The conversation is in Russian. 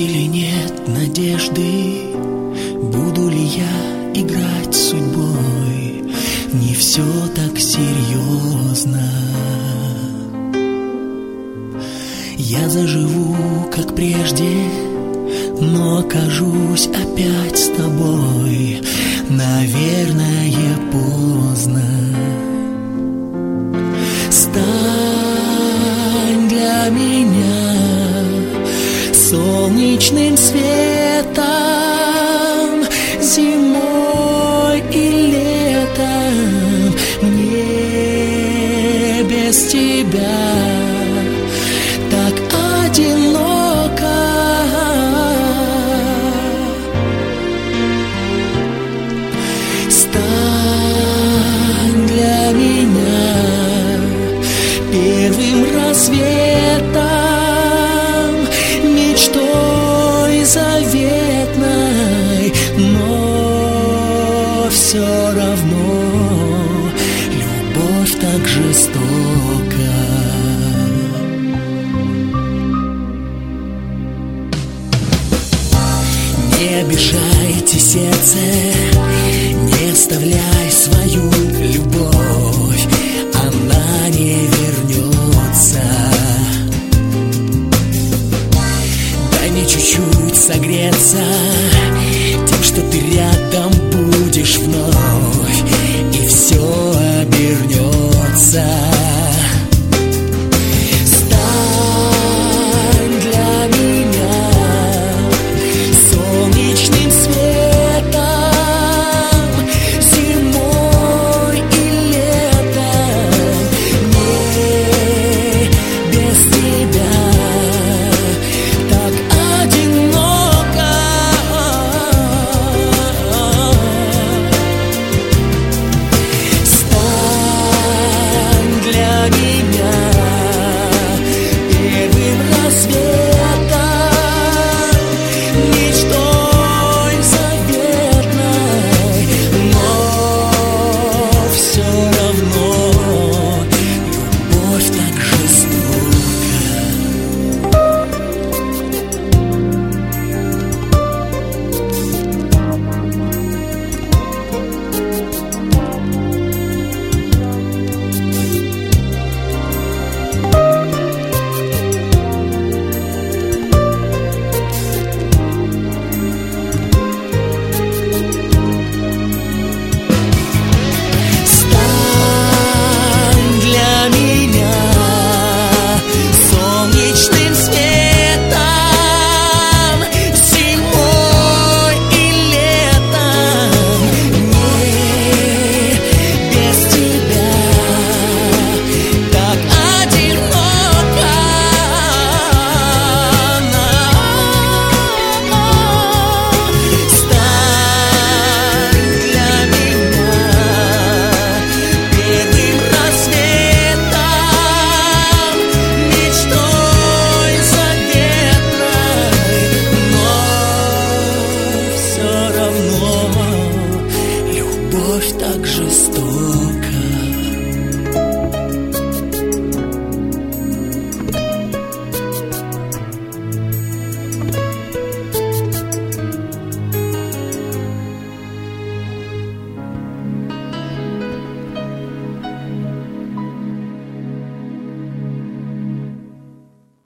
или нет надежды? Буду ли я играть с судьбой? Не все так серьезно. Я заживу, как прежде, но окажусь опять с тобой. Наверное, поздно. Стань для меня солнечным светом зимой и летом. Мне без тебя так одиноко. Стань для меня первым рассветом, мечтой заветной, но все равно любовь так жестока. Не обижайте сердце, не оставляй свою любовь, она не вернется. Дай мне чуть-чуть согреться,